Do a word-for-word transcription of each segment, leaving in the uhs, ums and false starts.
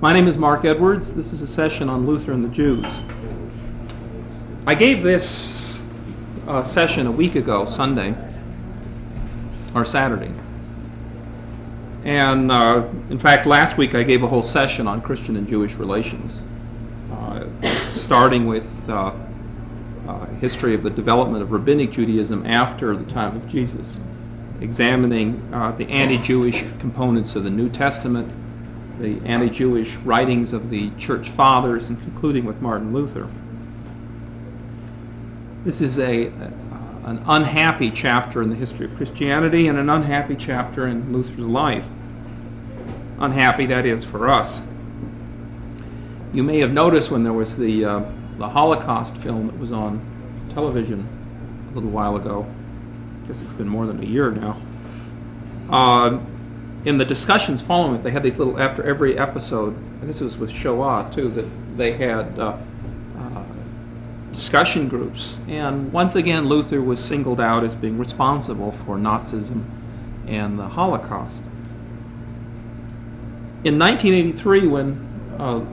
My name is Mark Edwards. This is a session on Luther and the Jews. I gave this uh, session a week ago, Sunday, or Saturday. And uh, in fact, last week I gave a whole session on Christian and Jewish relations, uh, starting with uh, uh, history of the development of Rabbinic Judaism after the time of Jesus, examining uh, the anti-Jewish components of the New Testament, the anti-Jewish writings of the Church Fathers, and concluding with Martin Luther. This is a, a an unhappy chapter in the history of Christianity and an unhappy chapter in Luther's life. Unhappy, that is, for us. You may have noticed when there was the uh, the Holocaust film that was on television a little while ago. I guess it's been more than a year now. Uh, in the discussions following it, they had these little, after every episode, I guess it was with Shoah too, that they had uh, uh, discussion groups. And once again, Luther was singled out as being responsible for Nazism and the Holocaust. In nineteen eighty-three, when uh,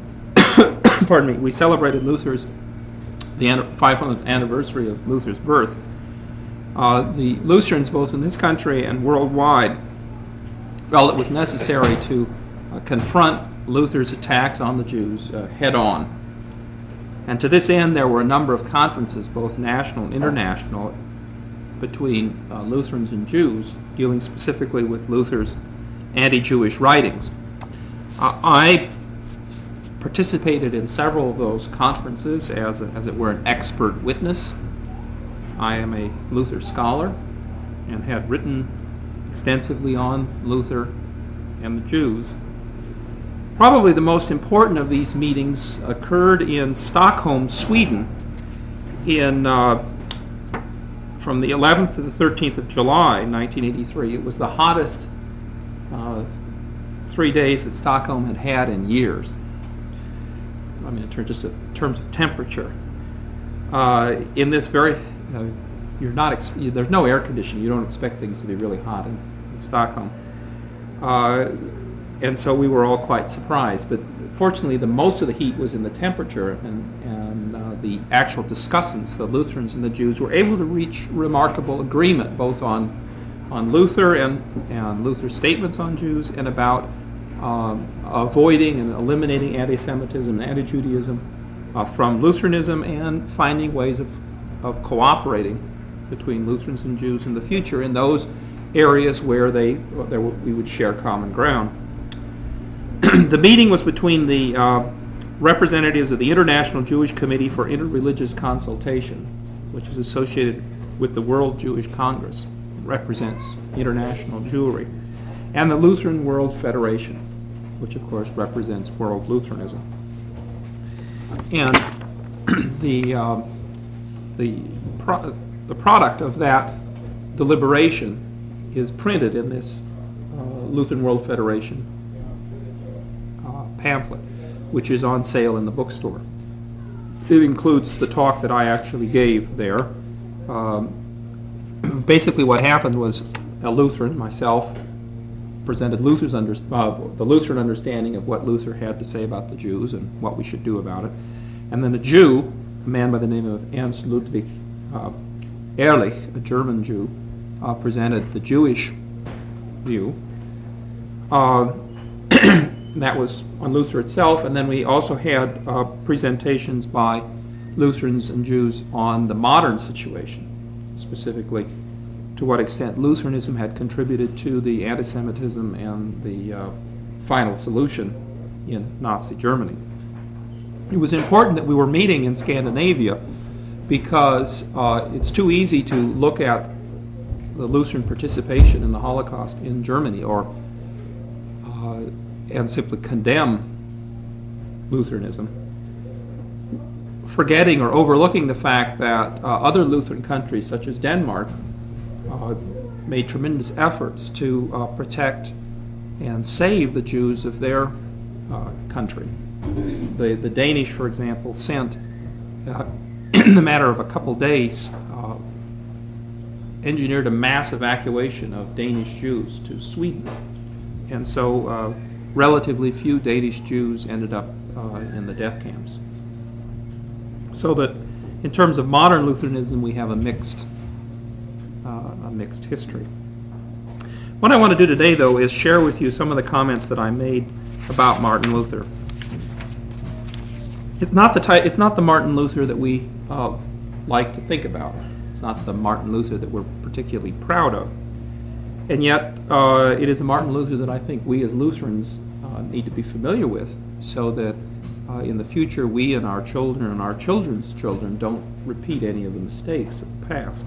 pardon me, we celebrated Luther's the five hundredth anniversary of Luther's birth, uh, the Lutherans, both in this country and worldwide, felt it was necessary to uh, confront Luther's attacks on the Jews uh, head on. And to this end, there were a number of conferences, both national and international, between uh, Lutherans and Jews, dealing specifically with Luther's anti-Jewish writings. Uh, I participated in several of those conferences as, a, as it were, an expert witness. I am a Luther scholar and had written extensively on Luther and the Jews. Probably the most important of these meetings occurred in Stockholm, Sweden, in uh, from the eleventh to the thirteenth of July, nineteen eighty-three. It was the hottest uh, three days that Stockholm had had in years. I mean, in terms, just in terms of temperature. Uh, in this very, you know, you're not. Ex- there's no air conditioning. You don't expect things to be really hot in, in Stockholm. Uh, And so we were all quite surprised. But fortunately, the most of the heat was in the temperature, and, and uh, the actual discussants, the Lutherans and the Jews, were able to reach remarkable agreement both on on Luther and, and Luther's statements on Jews, and about um, avoiding and eliminating anti-Semitism and anti-Judaism uh, from Lutheranism, and finding ways of, of cooperating between Lutherans and Jews in the future in those areas where they there we would share common ground. The meeting was between the uh, representatives of the International Jewish Committee for Interreligious Consultation, which is associated with the World Jewish Congress, represents international Jewry, and the Lutheran World Federation, which of course represents World Lutheranism. And the uh, the pro- the product of that deliberation is printed in this uh, Lutheran World Federation pamphlet, which is on sale in the bookstore. It includes the talk that I actually gave there. Um, basically what happened was a Lutheran, myself, presented Luther's under, uh, the Lutheran understanding of what Luther had to say about the Jews and what we should do about it. And then a Jew, a man by the name of Ernst Ludwig uh, Ehrlich, a German Jew, uh, presented the Jewish view. Uh, That was on Luther itself, and then we also had uh, presentations by Lutherans and Jews on the modern situation, specifically to what extent Lutheranism had contributed to the anti-Semitism and the uh, final solution in Nazi Germany. It was important that we were meeting in Scandinavia because uh, it's too easy to look at the Lutheran participation in the Holocaust in Germany or uh, and simply condemn Lutheranism, forgetting or overlooking the fact that uh, other Lutheran countries, such as Denmark, uh, made tremendous efforts to uh, protect and save the Jews of their uh, country. The, the Danish, for example, sent, uh, in the matter of a couple days, uh, engineered a mass evacuation of Danish Jews to Sweden. And so uh, relatively few Danish Jews ended up uh, in the death camps. So that in terms of modern Lutheranism, we have a mixed, uh, a mixed history. What I want to do today, though, is share with you some of the comments that I made about Martin Luther. It's not the type, it's not the Martin Luther that we uh, like to think about. It's not the Martin Luther that we're particularly proud of. And yet, uh, it is a Martin Luther that I think we as Lutherans uh, need to be familiar with, so that uh, in the future we and our children and our children's children don't repeat any of the mistakes of the past.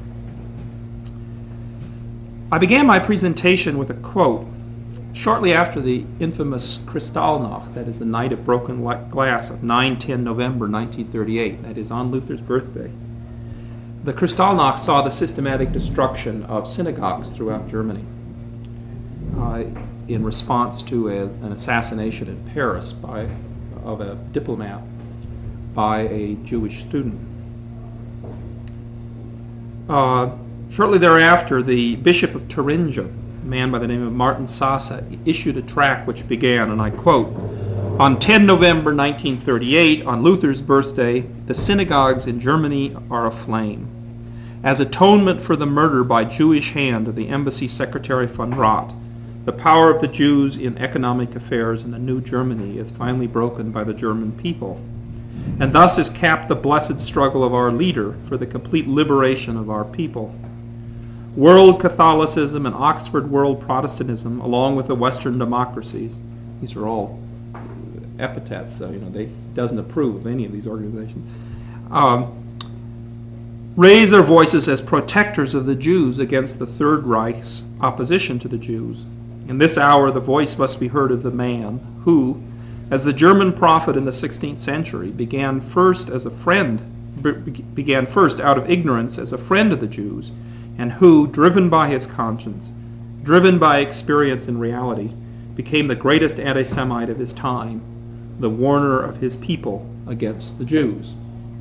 I began my presentation with a quote. Shortly after the infamous Kristallnacht, that is the night of broken glass of nine ten November nineteen thirty-eight, that is on Luther's birthday, the Kristallnacht saw the systematic destruction of synagogues throughout Germany uh, in response to a, an assassination in Paris by, of a diplomat by a Jewish student. Uh, shortly thereafter, the Bishop of Thuringia, a man by the name of Martin Sasa, issued a tract which began, and I quote, "On ten November nineteen thirty-eight, on Luther's birthday, the synagogues in Germany are aflame. As atonement for the murder by Jewish hand of the embassy secretary von Rath, the power of the Jews in economic affairs in the new Germany is finally broken by the German people. And thus is capped the blessed struggle of our leader for the complete liberation of our people. World Catholicism and Oxford World Protestantism, along with the Western democracies," these are all epithets, so you know they doesn't approve of any of these organizations, um, "raise their voices as protectors of the Jews against the Third Reich's opposition to the Jews. In this hour, the voice must be heard of the man who, as the German prophet in the sixteenth century, began first as a friend, be- began first out of ignorance as a friend of the Jews, and who, driven by his conscience, driven by experience and reality, became the greatest anti-Semite of his time, the warner of his people against the Jews."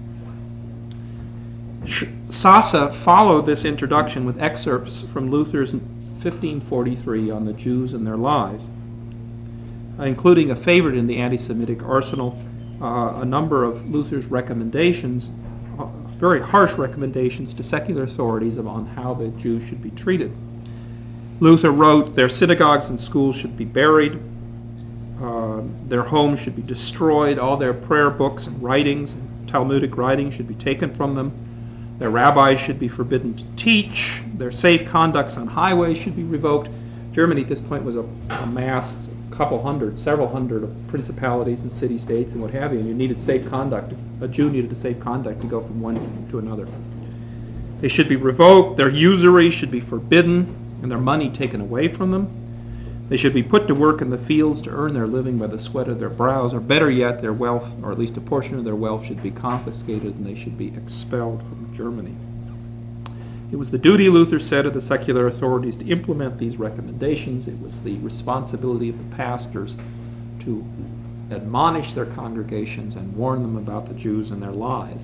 Sasa followed this introduction with excerpts from Luther's fifteen forty-three on the Jews and their lies, including a favorite in the anti-Semitic arsenal, uh, a number of Luther's recommendations, uh, very harsh recommendations to secular authorities on how the Jews should be treated. Luther wrote, "Their synagogues and schools should be buried, uh, their homes should be destroyed, all their prayer books and writings, and Talmudic writings should be taken from them. Their rabbis should be forbidden to teach. Their safe conducts on highways should be revoked." Germany at this point was a, a mass, a couple hundred, several hundred of principalities and city-states and what have you, and you needed safe conduct. A Jew needed a safe conduct to go from one to another. They should be revoked. Their usury should be forbidden and their money taken away from them. They should be put to work in the fields to earn their living by the sweat of their brows, or better yet, their wealth, or at least a portion of their wealth, should be confiscated and they should be expelled from Germany. It was the duty, Luther said, of the secular authorities to implement these recommendations. It was the responsibility of the pastors to admonish their congregations and warn them about the Jews and their lies.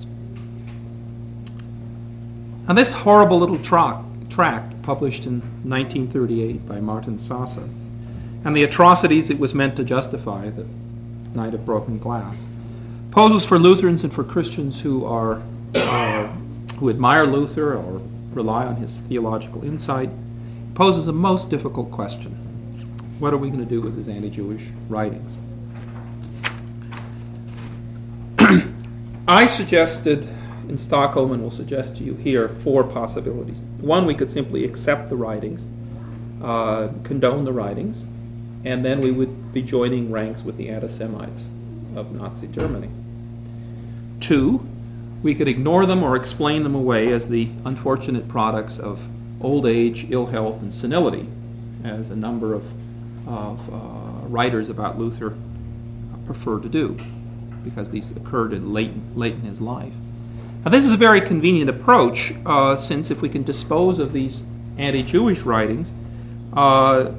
Now, this horrible little tra- tract published in nineteen thirty-eight by Martin Sasa, and the atrocities it was meant to justify, the night of broken glass, poses for Lutherans and for Christians who are uh, who admire Luther or rely on his theological insight, poses a most difficult question. What are we going to do with his anti-Jewish writings? I suggested in Stockholm, and will suggest to you here, four possibilities. One, we could simply accept the writings, uh, condone the writings, and then we would be joining ranks with the anti-Semites of Nazi Germany. Two, we could ignore them or explain them away as the unfortunate products of old age, ill health, and senility, as a number of, of uh, writers about Luther prefer to do, because these occurred in late, late in his life. Now, this is a very convenient approach, uh, since if we can dispose of these anti-Jewish writings, uh,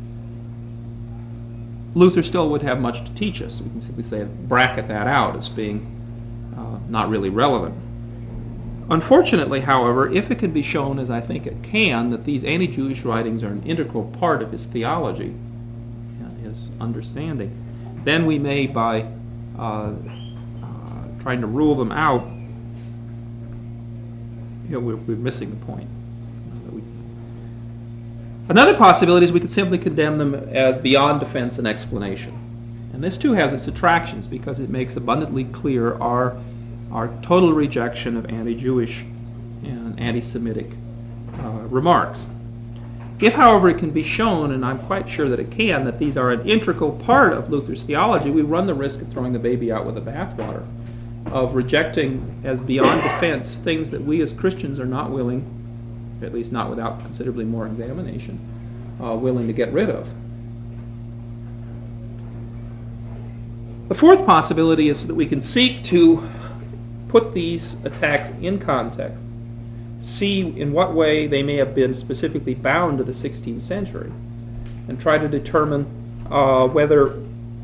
Luther still would have much to teach us. We can simply say, bracket that out as being uh, not really relevant. Unfortunately, however, if it can be shown, as I think it can, that these anti-Jewish writings are an integral part of his theology, his understanding, then we may, by uh, uh, trying to rule them out, you know, we're, we're missing the point. We, another possibility is we could simply condemn them as beyond defense and explanation. And this too has its attractions because it makes abundantly clear our, our total rejection of anti-Jewish and anti-Semitic uh, remarks. If, however, it can be shown, and I'm quite sure that it can, that these are an integral part of Luther's theology, we run the risk of throwing the baby out with the bathwater, of rejecting as beyond defense things that we as Christians are not willing, at least not without considerably more examination, uh, willing to get rid of. The fourth possibility is that we can seek to put these attacks in context, see in what way they may have been specifically bound to the sixteenth century, and try to determine uh, whether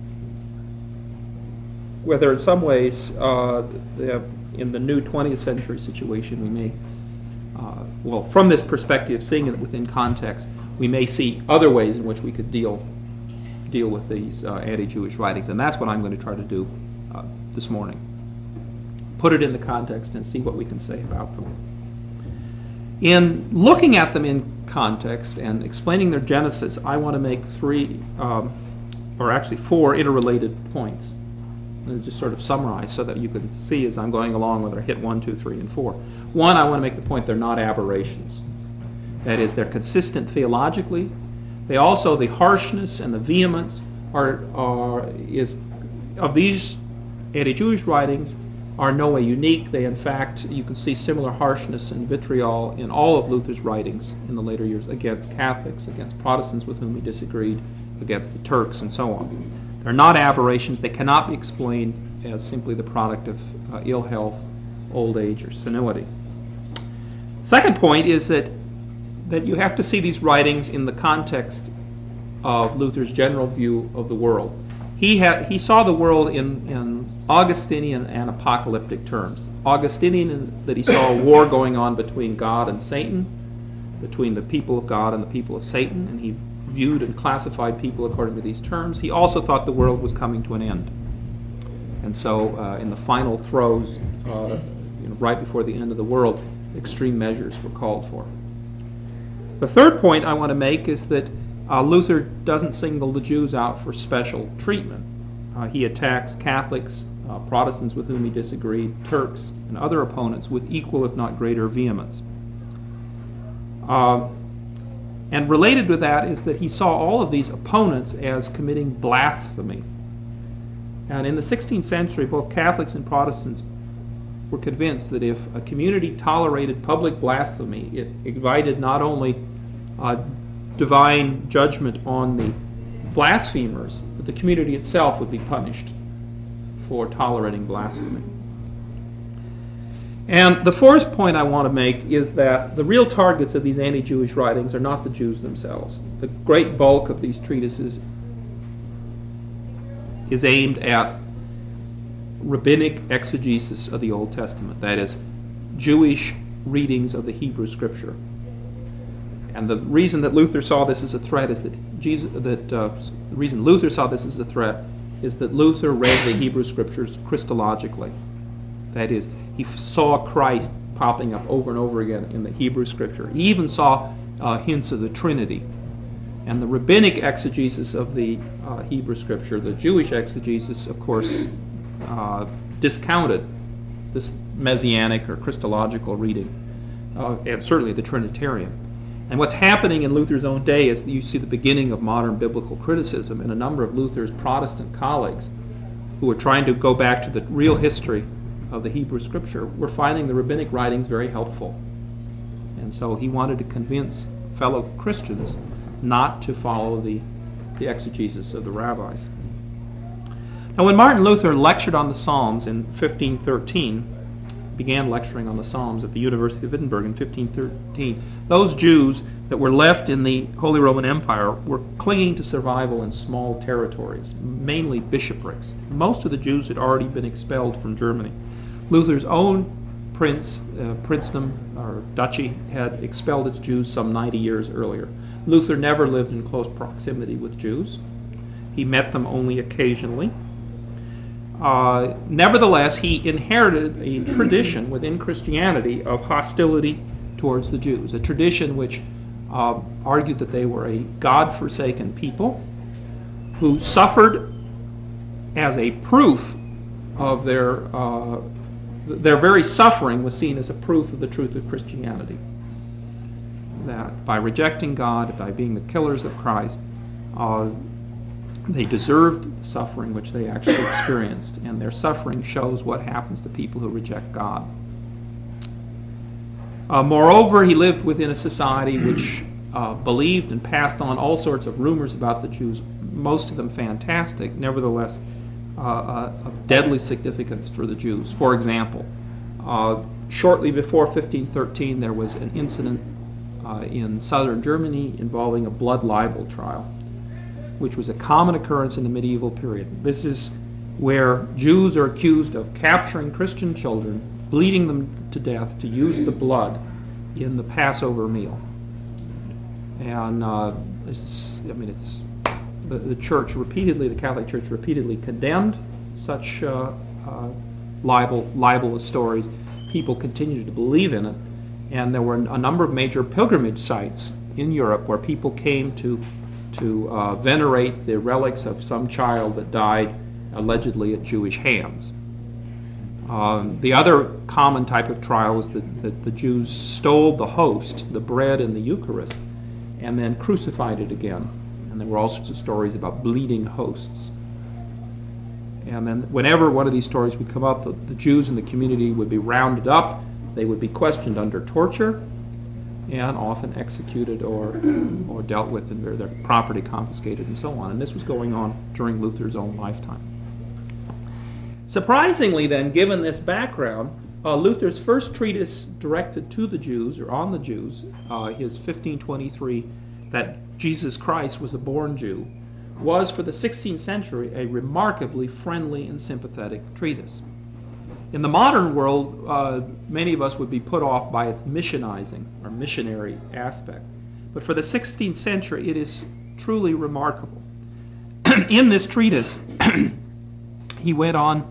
whether in some ways uh, the, in the new twentieth century situation we may, uh, well, from this perspective, seeing it within context, we may see other ways in which we could deal deal with these uh, anti-Jewish writings, and that's what I'm going to try to do uh, this morning. Put it in the context and see what we can say about them. In looking at them in context and explaining their genesis, I want to make three, um, or actually four, interrelated points. I'll just sort of summarize so that you can see as I'm going along whether I hit one, two, three, and four. One, I want to make the point they're not aberrations. That is, they're consistent theologically. They also, the harshness and the vehemence are, are is of these anti-Jewish writings are no way unique. They, in fact, you can see similar harshness and vitriol in all of Luther's writings in the later years against Catholics, against Protestants with whom he disagreed, against the Turks, and so on. They're not aberrations. They cannot be explained as simply the product of uh, ill health, old age, or senility. Second point is that that you have to see these writings in the context of Luther's general view of the world. He had he saw the world in, in Augustinian and apocalyptic terms. Augustinian, that he saw a war going on between God and Satan, between the people of God and the people of Satan, and he viewed and classified people according to these terms. He also thought the world was coming to an end. And so uh, in the final throes, uh, you know, right before the end of the world, extreme measures were called for. The third point I want to make is that uh, Luther doesn't single the Jews out for special treatment. Uh, he attacks Catholics, uh, Protestants with whom he disagreed, Turks, and other opponents with equal if not greater vehemence. Uh, and related with that is that he saw all of these opponents as committing blasphemy. And in the sixteenth century, both Catholics and Protestants were convinced that if a community tolerated public blasphemy, it invited not only uh, divine judgment on the blasphemers, but the community itself would be punished for tolerating blasphemy. And the fourth point I want to make is that the real targets of these anti-Jewish writings are not the Jews themselves. The great bulk of these treatises is aimed at rabbinic exegesis of the Old Testament, that is, Jewish readings of the Hebrew Scripture. And the reason that Luther saw this as a threat is that Jesus, that uh, the reason Luther saw this as a threat is that Luther read the Hebrew Scriptures Christologically. That is, he saw Christ popping up over and over again in the Hebrew Scripture. He even saw uh, hints of the Trinity. And the rabbinic exegesis of the uh, Hebrew Scripture, the Jewish exegesis, of course, uh, discounted this messianic or Christological reading, uh, and certainly the Trinitarian. And what's happening in Luther's own day is that you see the beginning of modern biblical criticism, and a number of Luther's Protestant colleagues who are trying to go back to the real history of the Hebrew Scripture were finding the rabbinic writings very helpful. And so he wanted to convince fellow Christians not to follow the, the exegesis of the rabbis. Now, when Martin Luther lectured on the Psalms in fifteen thirteen, began lecturing on the Psalms at the University of Wittenberg in fifteen thirteen, those Jews that were left in the Holy Roman Empire were clinging to survival in small territories, mainly bishoprics. Most of the Jews had already been expelled from Germany. Luther's own prince, uh, princedom or duchy, had expelled its Jews some ninety years earlier. Luther never lived in close proximity with Jews. He met them only occasionally. Uh, nevertheless, he inherited a tradition within Christianity of hostility towards the Jews, a tradition which uh, argued that they were a God-forsaken people who suffered as a proof of their uh, their very suffering was seen as a proof of the truth of Christianity. That by rejecting God, by being the killers of Christ, uh, they deserved the suffering which they actually experienced, and their suffering shows what happens to people who reject God. Uh, moreover, he lived within a society which uh, believed and passed on all sorts of rumors about the Jews, most of them fantastic, nevertheless uh, uh, of deadly significance for the Jews. For example, uh, shortly before fifteen thirteen, there was an incident uh, in southern Germany involving a blood libel trial, which was a common occurrence in the medieval period. This is where Jews are accused of capturing Christian children, bleeding them to death to use the blood in the Passover meal. And uh, this is, I mean, it's the, the church repeatedly, the Catholic Church repeatedly condemned such uh, uh, libel, libelous stories. People continued to believe in it, and there were a number of major pilgrimage sites in Europe where people came to to uh, venerate the relics of some child that died allegedly at Jewish hands. Um, the other common type of trial was that, that the Jews stole the host, the bread in the Eucharist, and then crucified it again. And there were all sorts of stories about bleeding hosts. And then whenever one of these stories would come up, the, the Jews in the community would be rounded up, they would be questioned under torture, and often executed or or dealt with and their, their property confiscated and so on. And this was going on during Luther's own lifetime. Surprisingly then, given this background, uh, Luther's first treatise directed to the Jews, or on the Jews, uh, his fifteen twenty-three, that Jesus Christ was a born Jew, was for the sixteenth century a remarkably friendly and sympathetic treatise. In the modern world, uh, many of us would be put off by its missionizing or missionary aspect. But for the sixteenth century, it is truly remarkable. In this treatise, he went on,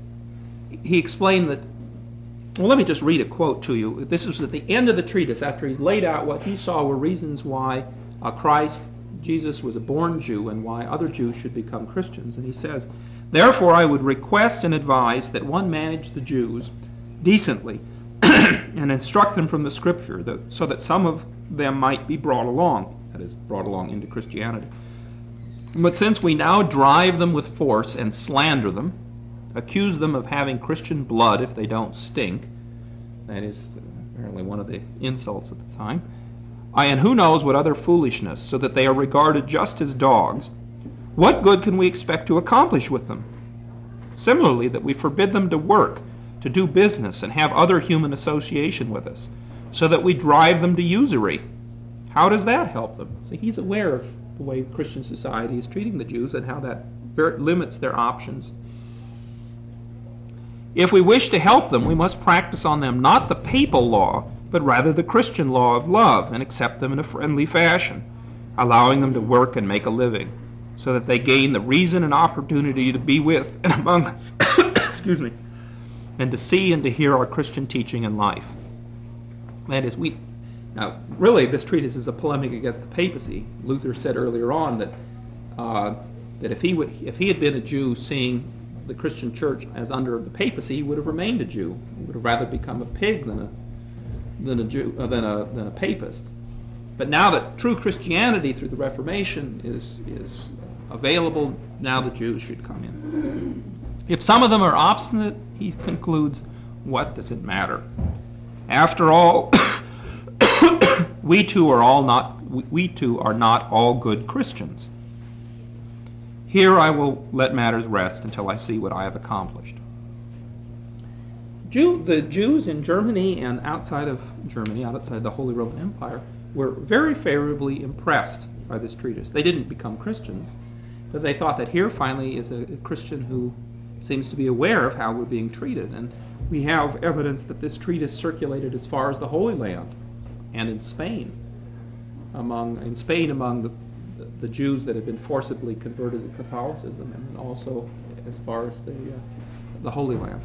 he explained that, well, let me just read a quote to you. This was at the end of the treatise, after he's laid out what he saw were reasons why uh, Christ, Jesus, was a born Jew and why other Jews should become Christians. And he says, "Therefore I would request and advise that one manage the Jews decently and instruct them from the Scripture, that, so that some of them might be brought along," that is, brought along into Christianity. "But since we now drive them with force and slander them, accuse them of having Christian blood if they don't stink," that is apparently one of the insults at the time, "I, and who knows what other foolishness, so that they are regarded just as dogs, what good can we expect to accomplish with them? Similarly, that we forbid them to work, to do business, and have other human association with us, so that we drive them to usury. How does that help them?" See, he's aware of the way Christian society is treating the Jews and how that very limits their options. "If we wish to help them, we must practice on them not the papal law, but rather the Christian law of love, and accept them in a friendly fashion, allowing them to work and make a living, so that they gain the reason and opportunity to be with and among us, excuse me, and to see and to hear our Christian teaching and life." That is, we, now really this treatise is a polemic against the papacy. Luther said earlier on that uh, that if he would, if he had been a Jew seeing the Christian church as under the papacy, he would have remained a Jew. He would have rather become a pig than a than a Jew uh, than a than a papist. But now that true Christianity through the Reformation is is available, now the Jews should come in. If some of them are obstinate, he concludes, what does it matter? After all, we too are all not we, we too are not all good Christians. Here I will let matters rest until I see what I have accomplished. Jew, the Jews in Germany and outside of Germany, outside the Holy Roman Empire, were very favorably impressed by this treatise. They didn't become Christians, but they thought that here finally is a, a Christian who seems to be aware of how we're being treated. And we have evidence that this treatise circulated as far as the Holy Land and in Spain. Among in Spain, among the, the Jews that had been forcibly converted to Catholicism, and then also as far as the, uh, the Holy Land.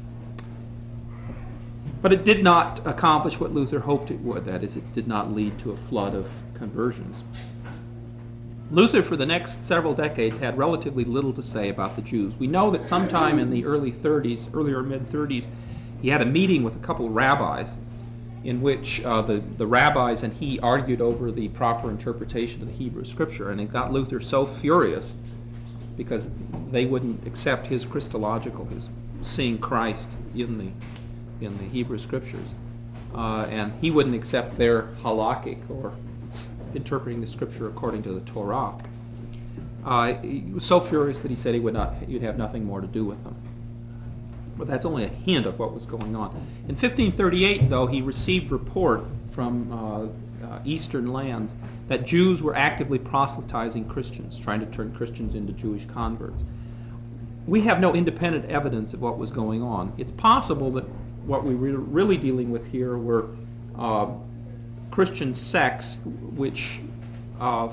But it did not accomplish what Luther hoped it would. That is, it did not lead to a flood of conversions. Luther, for the next several decades, had relatively little to say about the Jews. We know that sometime in the early thirties, earlier mid-thirties, he had a meeting with a couple of rabbis in which uh, the, the rabbis and he argued over the proper interpretation of the Hebrew Scripture, and it got Luther so furious because they wouldn't accept his Christological, his seeing Christ in the in the Hebrew Scriptures, uh, and he wouldn't accept their halakhic, or interpreting the Scripture according to the Torah. Uh, he was so furious that he said he would not, he'd have nothing more to do with them. But that's only a hint of what was going on. In fifteen thirty-eight, though, he received report from uh, uh, eastern lands that Jews were actively proselytizing Christians, trying to turn Christians into Jewish converts. We have no independent evidence of what was going on. It's possible that what we were really dealing with here were uh, Christian sects which uh,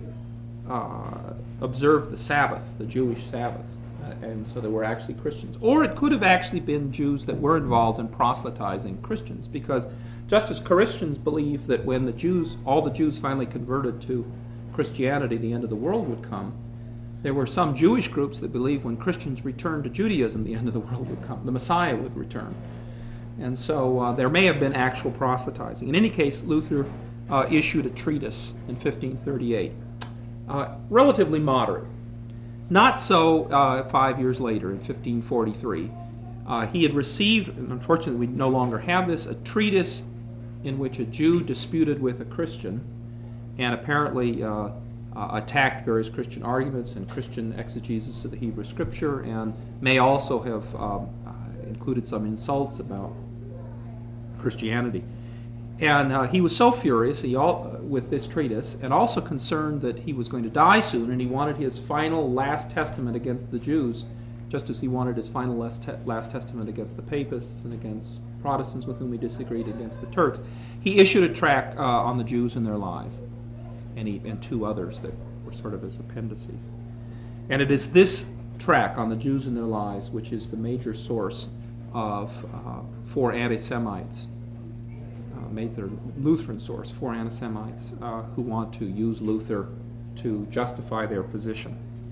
uh, observed the Sabbath, the Jewish Sabbath. And so they were actually Christians. Or it could have actually been Jews that were involved in proselytizing Christians, because just as Christians believe that when the Jews, all the Jews finally converted to Christianity, the end of the world would come, there were some Jewish groups that believed when Christians returned to Judaism, the end of the world would come, the Messiah would return. And so uh, there may have been actual proselytizing. In any case, Luther uh, issued a treatise in fifteen thirty-eight, uh, relatively moderate. Not so uh, five years later, in fifteen forty-three. Uh, he had received, and unfortunately we no longer have this, a treatise in which a Jew disputed with a Christian and apparently uh, uh, attacked various Christian arguments and Christian exegesis of the Hebrew Scripture, and may also have um, uh, included some insults about Christianity. And uh, he was so furious he all, uh, with this treatise, and also concerned that he was going to die soon, and he wanted his final last testament against the Jews, just as he wanted his final last, te- last testament against the Papists and against Protestants with whom he disagreed, against the Turks. He issued a tract uh, on the Jews and their lies, and, he, and two others that were sort of his appendices. And it is this tract on the Jews and their lies which is the major source of uh, for anti-Semites. Made their Lutheran source for anti-Semites uh, who want to use Luther to justify their position.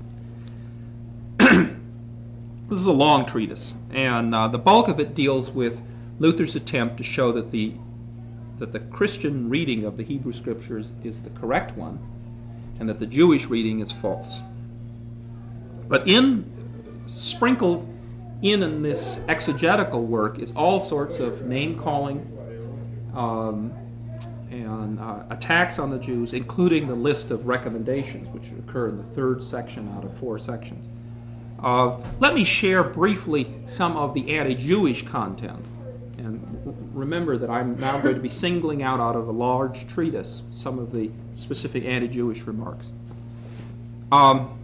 This is a long treatise, and uh, the bulk of it deals with Luther's attempt to show that the that the Christian reading of the Hebrew Scriptures is the correct one, and that the Jewish reading is false. But in sprinkled in in this exegetical work is all sorts of name-calling Um, and uh, attacks on the Jews, including the list of recommendations, which occur in the third section out of four sections. Uh, let me share briefly some of the anti-Jewish content. And remember that I'm now going to be singling out out of a large treatise some of the specific anti-Jewish remarks. Um,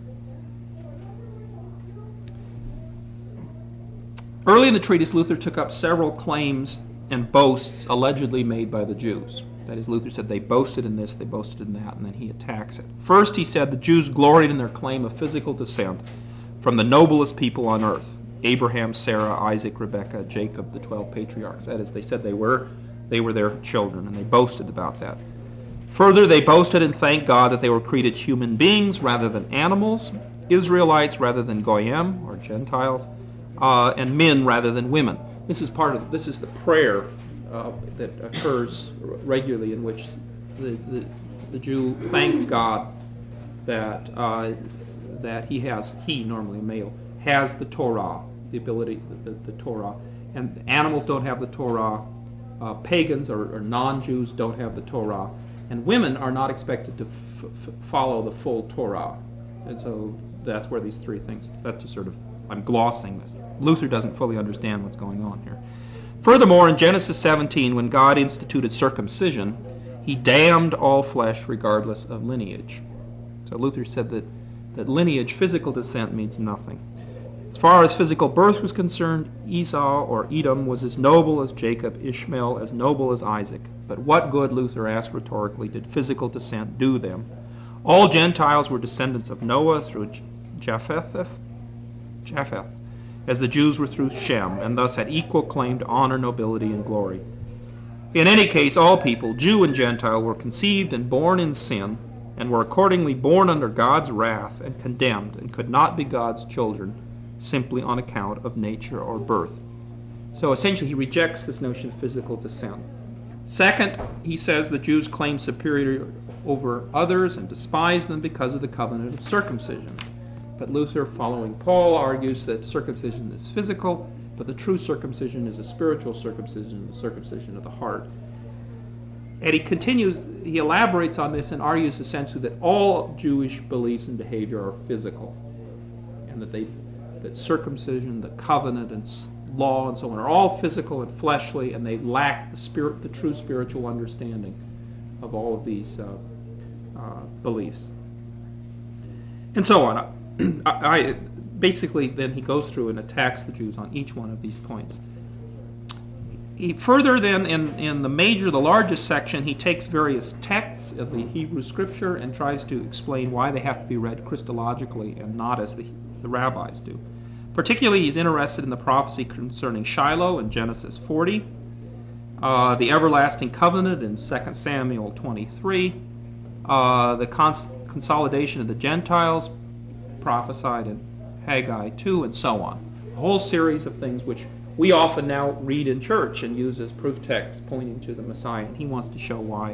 early in the treatise, Luther took up several claims and boasts allegedly made by the Jews. That is, Luther said they boasted in this, they boasted in that, and then he attacks it. First, he said the Jews gloried in their claim of physical descent from the noblest people on earth, Abraham, Sarah, Isaac, Rebekah, Jacob, the twelve patriarchs. That is, they said they were, they were their children, and they boasted about that. Further, they boasted and thanked God that they were created human beings rather than animals, Israelites rather than Goyim, or Gentiles, uh, and men rather than women. This is part of, this is the prayer uh, that occurs regularly in which the, the, the Jew thanks God that uh, that he has, he, normally a male, has the Torah, the ability, the, the, the Torah. And animals don't have the Torah, uh, pagans or, or non-Jews don't have the Torah, and women are not expected to f- f- follow the full Torah. And so that's where these three things, that's just sort of, I'm glossing this. Luther doesn't fully understand what's going on here. Furthermore, in Genesis seventeen, when God instituted circumcision, he damned all flesh regardless of lineage. So Luther said that, that lineage, physical descent, means nothing. As far as physical birth was concerned, Esau or Edom was as noble as Jacob, Ishmael as noble as Isaac. But what good, Luther asked rhetorically, did physical descent do them? All Gentiles were descendants of Noah through Japheth, Japheth, as the Jews were through Shem, and thus had equal claim to honor, nobility, and glory. In any case, all people, Jew and Gentile, were conceived and born in sin, and were accordingly born under God's wrath and condemned, and could not be God's children simply on account of nature or birth. So essentially he rejects this notion of physical descent. Second, he says the Jews claim superiority over others and despise them because of the covenant of circumcision. But Luther, following Paul, argues that circumcision is physical, but the true circumcision is a spiritual circumcision, the circumcision of the heart. And he continues, he elaborates on this and argues essentially that all Jewish beliefs and behavior are physical, and that they, that circumcision, the covenant, and law, and so on are all physical and fleshly, and they lack the spirit, the true spiritual understanding of all of these uh, uh, beliefs, and so on. I, I basically then he goes through and attacks the Jews on each one of these points. He further then in, in the major, the largest section, he takes various texts of the Hebrew Scripture and tries to explain why they have to be read Christologically and not as the, the rabbis do. Particularly, he's interested in the prophecy concerning Shiloh in Genesis forty, uh, the everlasting covenant in Second Samuel twenty-three, uh, the cons- consolidation of the Gentiles prophesied in Haggai two, and so on. A whole series of things which we often now read in church and use as proof texts pointing to the Messiah, and he wants to show why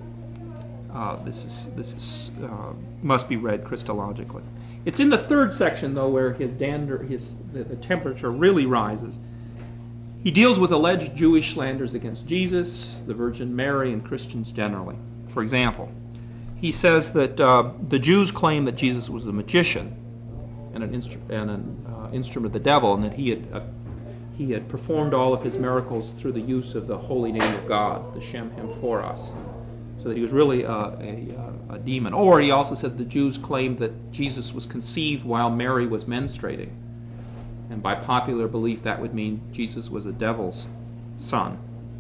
uh, this is this is uh, must be read Christologically. It's in the third section, though, where his dander, his the, the temperature really rises. He deals with alleged Jewish slanders against Jesus, the Virgin Mary, and Christians generally. For example, he says that uh, the Jews claim that Jesus was a magician and an, instru- and an uh, instrument of the devil, and that he had uh, he had performed all of his miracles through the use of the holy name of God, the Shem Hemphoras, so that he was really uh, a, a, a demon. Or he also said the Jews claimed that Jesus was conceived while Mary was menstruating, and by popular belief that would mean Jesus was a devil's son.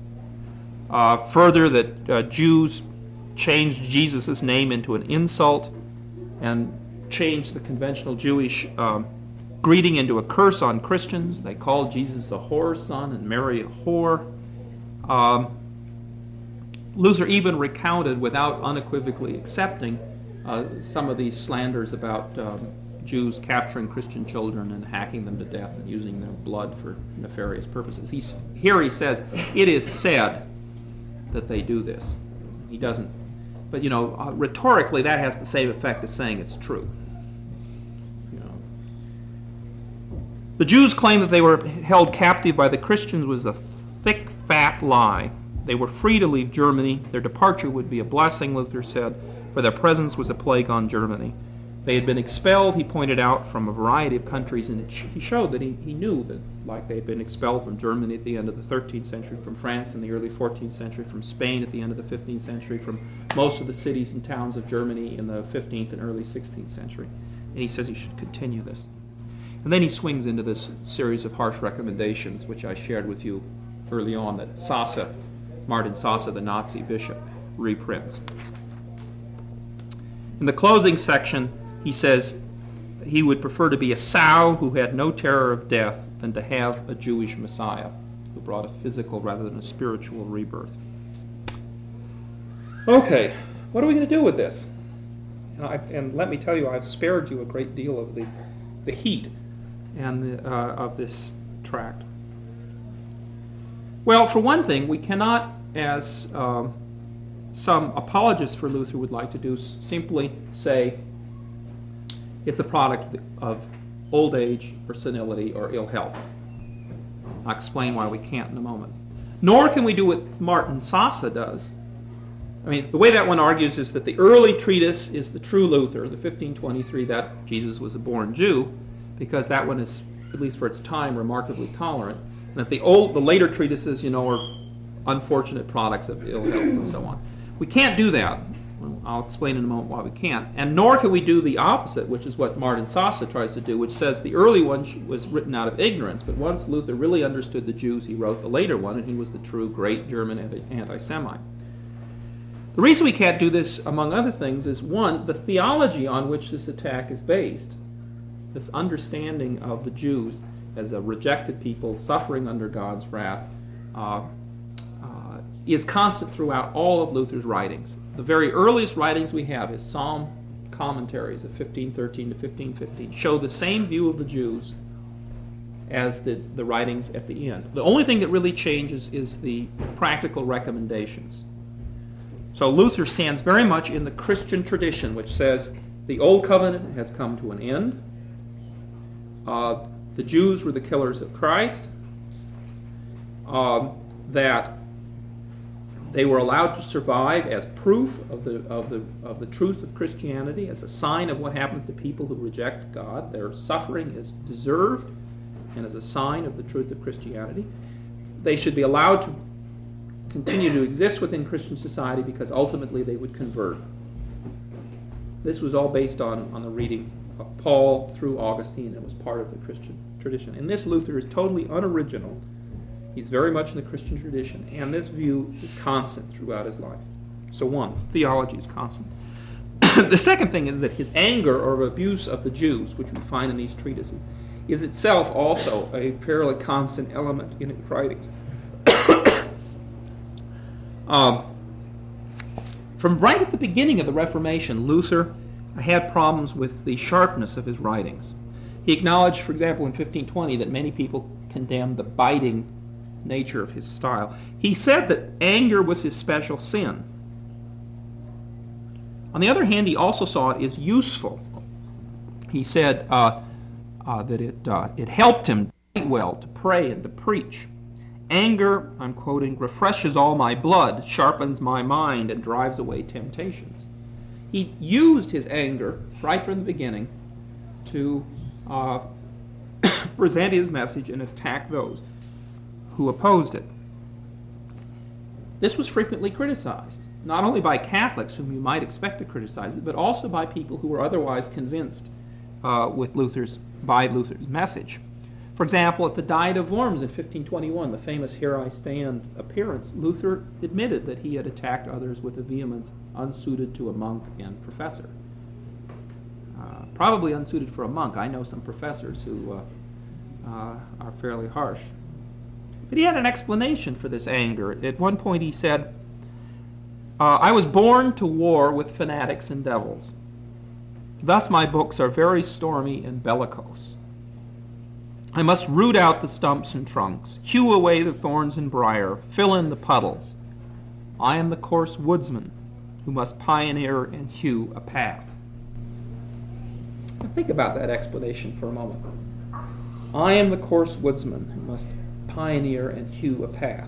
Uh, further, that uh, Jews changed Jesus' name into an insult and changed the conventional Jewish um, greeting into a curse on Christians. They called Jesus a whore's son and Mary a whore. Um, Luther even recounted, without unequivocally accepting, uh, some of these slanders about um, Jews capturing Christian children and hacking them to death and using their blood for nefarious purposes. He's, here he says, it is said that they do this. He doesn't, but you know, uh, rhetorically that has the same effect as saying it's true. You know. The Jews claim that they were held captive by the Christians was a thick, fat lie. They were free to leave Germany. Their departure would be a blessing, Luther said, for their presence was a plague on Germany. They had been expelled, he pointed out, from a variety of countries, and it sh- he showed that he, he knew that, like they had been expelled from Germany at the end of the thirteenth century, from France in the early fourteenth century, from Spain at the end of the fifteenth century, from most of the cities and towns of Germany in the fifteenth and early sixteenth century. And he says he should continue this. And then he swings into this series of harsh recommendations, which I shared with you early on, that Sasa, Martin Sasa, the Nazi bishop, reprints. In the closing section, he says he would prefer to be a sow who had no terror of death than to have a Jewish Messiah who brought a physical rather than a spiritual rebirth. Okay, what are we going to do with this? And, I, and let me tell you, I've spared you a great deal of the, the heat and the, uh, of this tract. Well, for one thing, we cannot, as um, some apologists for Luther would like to do, simply say it's a product of old age or senility or ill health. I'll explain why we can't in a moment. Nor can we do what Martin Sasa does. I mean, the way that one argues is that the early treatise is the true Luther, the fifteen twenty-three, that Jesus was a born Jew, because that one is, at least for its time, remarkably tolerant. And that the old, the later treatises, you know, are unfortunate products of ill health and so on. We can't do that. Well, I'll explain in a moment why we can't. And nor can we do the opposite, which is what Martin Sasa tries to do, which says the early one was written out of ignorance, but once Luther really understood the Jews, he wrote the later one, and he was the true great German anti-Semite. The reason we can't do this, among other things, is one, the theology on which this attack is based, this understanding of the Jews as a rejected people suffering under God's wrath, uh, uh, is constant throughout all of Luther's writings. The very earliest writings we have, his Psalm commentaries of fifteen thirteen to fifteen fifteen, show the same view of the Jews as the, the writings at the end. The only thing that really changes is the practical recommendations. So Luther stands very much in the Christian tradition, which says the Old Covenant has come to an end. Uh, the Jews were the killers of Christ. Um, that they were allowed to survive as proof of the of the of the truth of Christianity, as a sign of what happens to people who reject God. Their suffering is deserved, and as a sign of the truth of Christianity. They should be allowed to continue to exist within Christian society because ultimately they would convert. This was all based on, on the reading of Paul through Augustine and was part of the Christian tradition. And this Luther is totally unoriginal. He's very much in the Christian tradition, and this view is constant throughout his life. So one, theology is constant. The second thing is that his anger or abuse of the Jews, which we find in these treatises, is itself also a fairly constant element in his writings. Um, from right at the beginning of the Reformation, Luther had problems with the sharpness of his writings. He acknowledged, for example, in fifteen twenty, that many people condemned the biting nature of his style. He said that anger was his special sin. On the other hand, he also saw it as useful. He said uh, uh, that it, uh, it helped him well to pray and to preach. Anger, I'm quoting, refreshes all my blood, sharpens my mind, and drives away temptations. He used his anger right from the beginning to uh, present his message and attack those who opposed it. This was frequently criticized, not only by Catholics, whom you might expect to criticize it, but also by people who were otherwise convinced uh, with Luther's by Luther's message. For example, at the Diet of Worms in fifteen twenty-one, the famous Here I Stand appearance, Luther admitted that he had attacked others with a vehemence unsuited to a monk and professor. Uh, probably unsuited for a monk. I know some professors who uh, uh, are fairly harsh. But he had an explanation for this anger. At one point he said, uh, I was born to war with fanatics and devils. Thus my books are very stormy and bellicose. I must root out the stumps and trunks, hew away the thorns and briar, fill in the puddles. I am the coarse woodsman who must pioneer and hew a path. Now think about that explanation for a moment. I am the coarse woodsman who must pioneer and hew a path.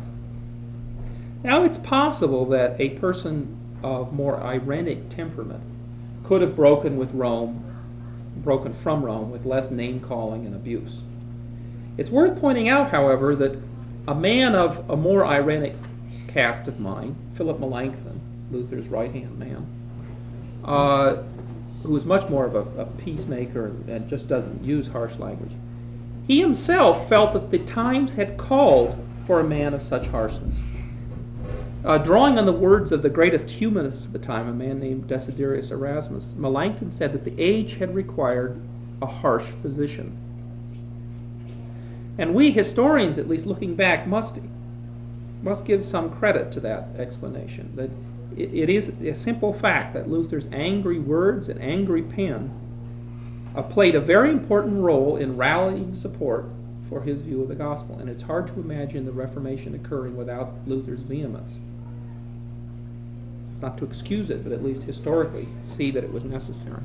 Now it's possible that a person of more irenic temperament could have broken with Rome, broken from Rome with less name-calling and abuse. It's worth pointing out, however, that a man of a more irenic cast of mind, Philip Melanchthon, Luther's right-hand man, uh, who was much more of a, a peacemaker and just doesn't use harsh language, he himself felt that the times had called for a man of such harshness. Uh, drawing on the words of the greatest humanist of the time, a man named Desiderius Erasmus, Melanchthon said that the age had required a harsh physician. And we historians, at least looking back, must must give some credit to that explanation. That it, it is a simple fact that Luther's angry words and angry pen uh, played a very important role in rallying support for his view of the gospel. And it's hard to imagine the Reformation occurring without Luther's vehemence. It's not to excuse it, but at least historically see that it was necessary.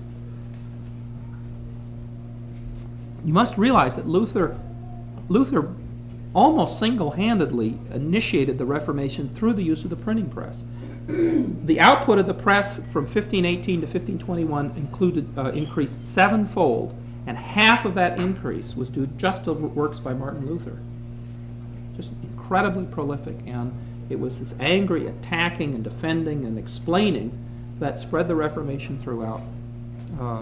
You must realize that Luther Luther almost single-handedly initiated the Reformation through the use of the printing press. The output of the press from fifteen eighteen to fifteen twenty-one included uh, increased sevenfold, and half of that increase was due just to works by Martin Luther. Just incredibly prolific, and it was this angry attacking and defending and explaining that spread the Reformation throughout uh, uh,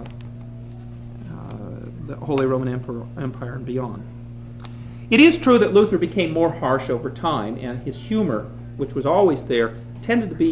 the Holy Roman Emperor, Empire and beyond. It is true that Luther became more harsh over time, and his humor, which was always there, tended to be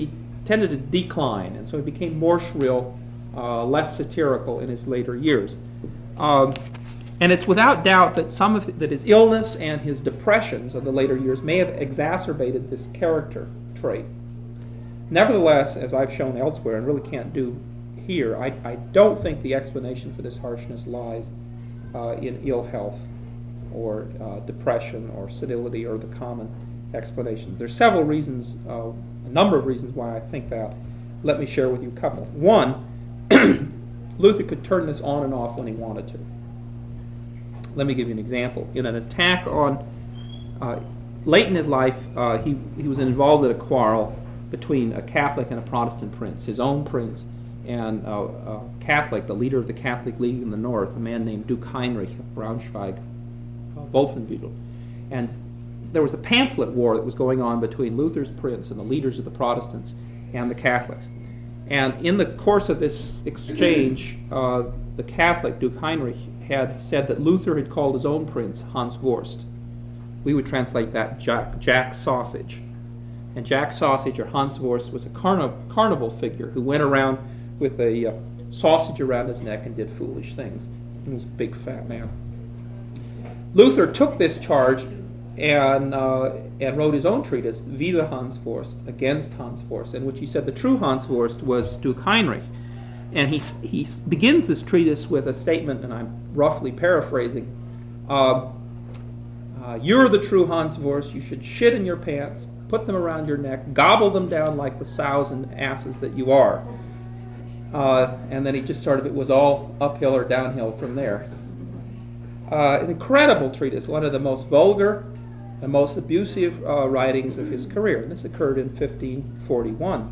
tended to decline, and so he became more shrill, uh, less satirical in his later years. Um, and it's without doubt that some of that his illness and his depressions of the later years may have exacerbated this character trait. Nevertheless, as I've shown elsewhere and really can't do here, I, I don't think the explanation for this harshness lies uh, in ill health or uh, depression or senility or the common explanations. There's several reasons, uh, a number of reasons why I think that. Let me share with you a couple. One, Luther could turn this on and off when he wanted to. Let me give you an example. In an attack on, uh, late in his life, uh, he, he was involved in a quarrel between a Catholic and a Protestant prince, his own prince, and uh, a Catholic, the leader of the Catholic League in the North, a man named Duke Heinrich of Braunschweig, uh, Wolfenbüttel. And there was a pamphlet war that was going on between Luther's prince and the leaders of the Protestants and the Catholics. And in the course of this exchange, uh, the Catholic, Duke Heinrich, had said that Luther had called his own prince Hans Wurst. We would translate that Jack, Jack Sausage. And Jack Sausage, or Hans Wurst, was a carniv- carnival figure who went around with a uh, sausage around his neck and did foolish things. He was a big fat man. Luther took this charge and uh, and wrote his own treatise, Wider Hans Wurst, against Hans Wurst, in which he said the true Hans Wurst was Duke Heinrich. And he he begins this treatise with a statement, and I'm roughly paraphrasing, uh, uh, you're the true Hans Wurst, you should shit in your pants, put them around your neck, gobble them down like the sows and asses that you are. Uh, and then he just sort of, it was all uphill or downhill from there. Uh, an incredible treatise, one of the most vulgar and most abusive uh, writings of his career. And this occurred in fifteen forty-one.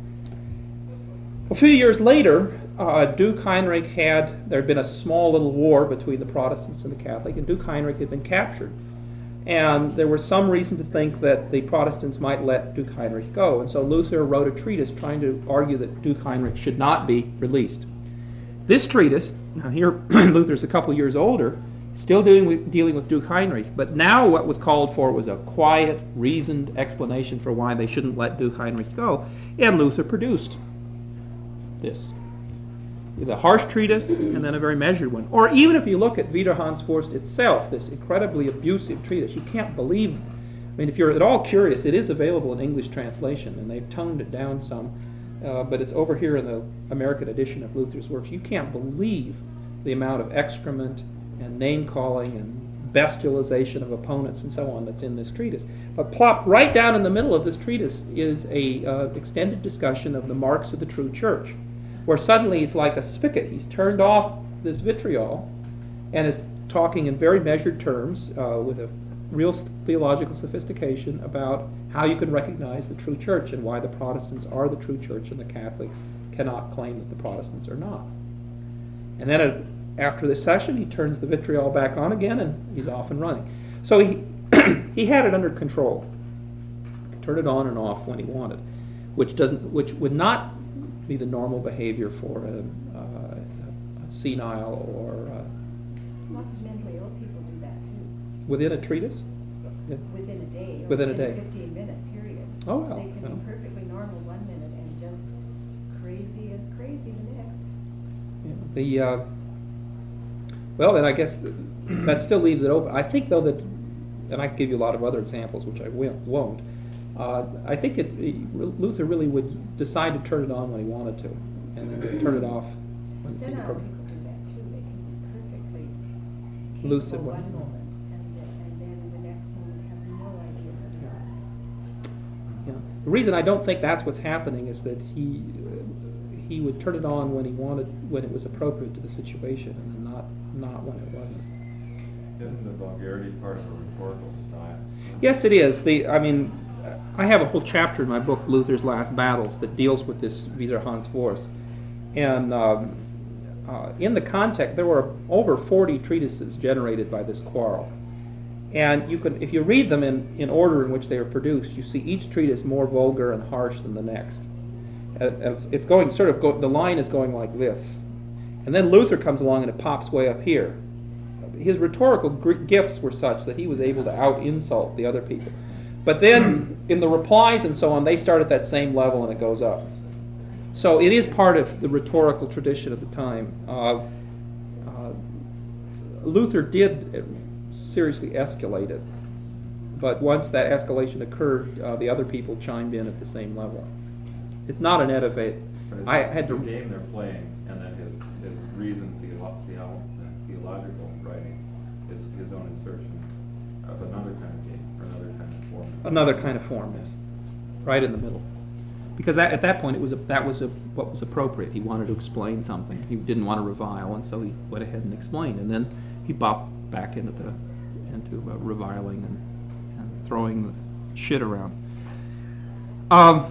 A few years later, uh, Duke Heinrich had, there had been a small little war between the Protestants and the Catholic, and Duke Heinrich had been captured. And there was some reason to think that the Protestants might let Duke Heinrich go. And so Luther wrote a treatise trying to argue that Duke Heinrich should not be released. This treatise, now here Luther's a couple years older, still dealing with, dealing with Duke Heinrich, but now what was called for was a quiet, reasoned explanation for why they shouldn't let Duke Heinrich go. And Luther produced this. The harsh treatise and then a very measured one. Or even if you look at Wider Hans Wurst itself, this incredibly abusive treatise, you can't believe, I mean, if you're at all curious, it is available in English translation, and they've toned it down some, uh, but it's over here in the American edition of Luther's works. You can't believe the amount of excrement and name-calling and bestialization of opponents and so on that's in this treatise. But plopped right down in the middle of this treatise is a uh, extended discussion of the marks of the true church, where suddenly it's like a spigot. He's turned off this vitriol and is talking in very measured terms uh, with a real theological sophistication about how you can recognize the true church and why the Protestants are the true church and the Catholics cannot claim that the Protestants are not. And then uh, after this session, he turns the vitriol back on again and he's off and running. So he, he had it under control. Turn it on and off when he wanted, which doesn't, which would not be the normal behavior for a, uh, a senile or uh, lots of mentally ill people do that too. Within a treatise? Yeah. Within a day. Or within a within day. a fifteen minute period. Oh well. They can well. be perfectly normal one minute and just crazy as crazy the next. Yeah. The uh, well, then I guess th- that still leaves it open. I think though that, and I can give you a lot of other examples which I will, won't. Uh, I think it, it, Luther really would decide to turn it on when he wanted to, and then would turn it off when it Then seemed other appropriate. people do that too. They can be perfectly capable Lucid one one. moment and, then- and then the next moment have no idea where they are. Yeah. The reason I don't think that's what's happening is that he uh, he would turn it on when he wanted, when it was appropriate to the situation, and then not not when it wasn't. Isn't the vulgarity part of a rhetorical style? Yes, it is. The I mean, I have a whole chapter in my book, Luther's Last Battles, that deals with this Wider Hans Wurst. And um, uh, in the context, there were over forty treatises generated by this quarrel. And you can, if you read them in, in order in which they are produced, you see each treatise more vulgar and harsh than the next. Uh, it's, it's going sort of, go, the line is going like this. And then Luther comes along and it pops way up here. His rhetorical gr- gifts were such that he was able to out-insult the other people. But then in the replies and so on, they start at that same level and it goes up. So it is part of the rhetorical tradition of the time. Uh, uh, Luther did seriously escalate it, but once that escalation occurred, uh, the other people chimed in at the same level. It's not an edifate. But it's I just had the to. game they're playing, and then his, his reasoned theolo- theo- theological writing is his own insertion of another kind of game, or another kind of form. Another kind of form, yes, right in the middle. Because that, at that point, it was a, that was a, what was appropriate. He wanted to explain something. He didn't want to revile, and so he went ahead and explained. And then he bopped back into the into uh, reviling and, and throwing the shit around. Um,